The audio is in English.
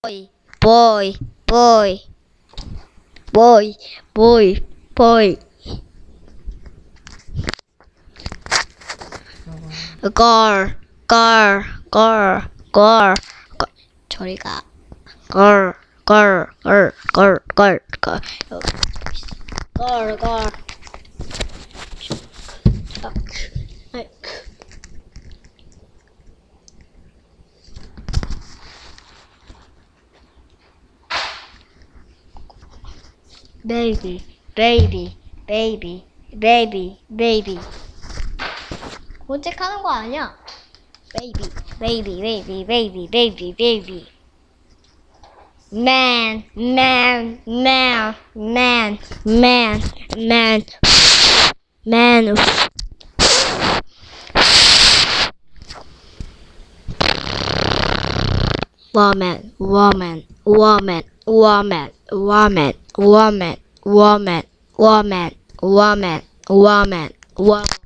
boy, boy, boy, boy, boy, boy. Girl, girl, girl, girl. 저리 가. girl, girl, girl, girl, girl, girl. girl, girl. baby, baby, baby, baby, baby. 혼책하는 거 아니야? baby, baby, baby, baby, baby, baby. man, man, man, man, man, man, man. woman, woman, woman, woman, woman, woman, woman, woman, woman, woman, woman.